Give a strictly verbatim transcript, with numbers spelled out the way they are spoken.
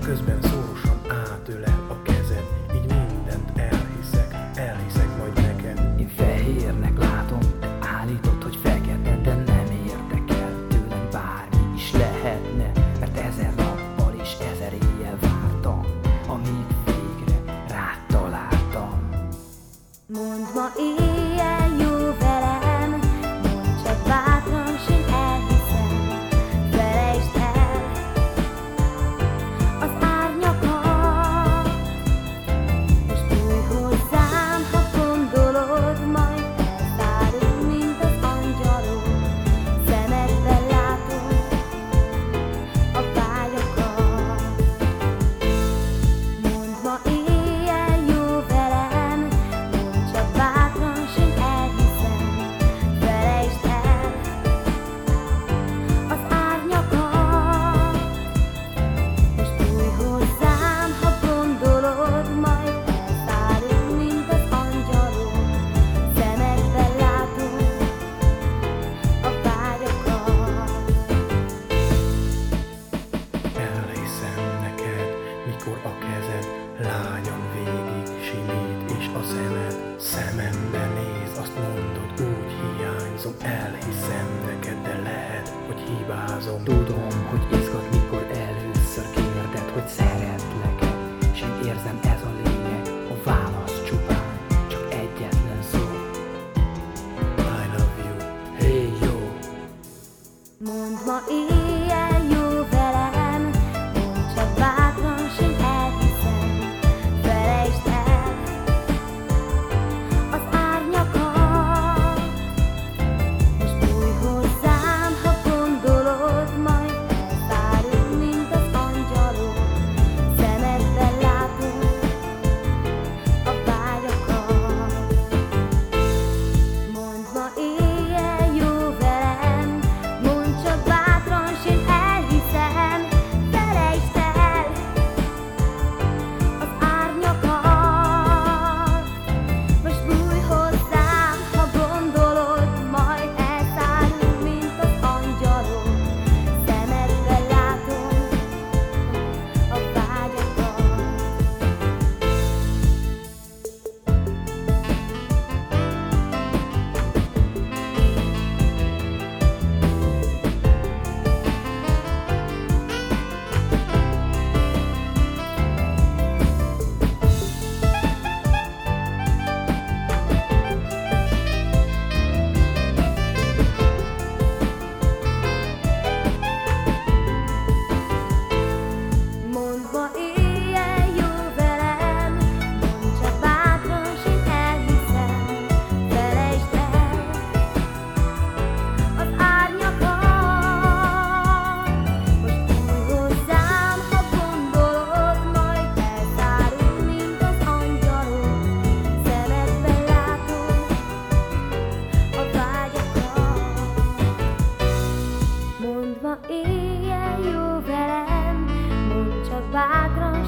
közben szorosan átölel a kezed, így mindent elhiszek, elhiszek majd neked. Én fehérnek látom, te állítod, hogy fekete, de nem érdekel tőlem bármi is lehetne, mert ezer nappal és ezer éjjel vártam, amíg végre rád találtam. Mondd ma éjjel jó velem, mondd csak bátran, s én elhiszem. Felejtsd el az árnyakat, most bújj hozzám, ha gondolod, majd elszárul, mint az angyalok. Szemedben látom a vágyakat. Mondd ma éjjel jó velem, mondd csak bátran, s én elhiszem. Felejtsd el az árnyakat, most bújj hozzám, ha gondolod, majd elszárul, mint az angyalok. Szemedben látom a vágyakat. Elhiszem neked, mikor a kezed lányan végig simít, és a szemed szemembe néz, azt mondod, úgy hiányzom. Elhiszem neked, de lehet, hogy hibázom. Tudom, hogy izgat, mikor először kérded, hogy szeretlek, s én érzem, ez a lényeg, a válasz csupán, csak egyetlen szó. I love you. Hey yo! Mondd ma éjjel jó velem, mondd csak bátran, s én elhiszem. Felejtsd el az árnyakat, most bújj hozzám, ha gondolod, majd elszárul, mint az angyalok. Szemedben látom a vágyakat. Mondd ma éjjel jó velem, mondd csak bátran, s én elhiszem. Felejtsd el az árnyakat, most bújj hozzám, ha gondolod, majd elszárul, mint az angyalok. Szemedben látom a vágyakat. Mondd ma éjjel jó velem, mondd csak bátran, s én elhiszem. Felejtsd el az árnyakat, most bújj hozzám, ha gondolod, majd elszárul, mint az angyalok. Szemedben látom a vágyakat. Mondd ma éjjel jó velem, mondd csak bátran,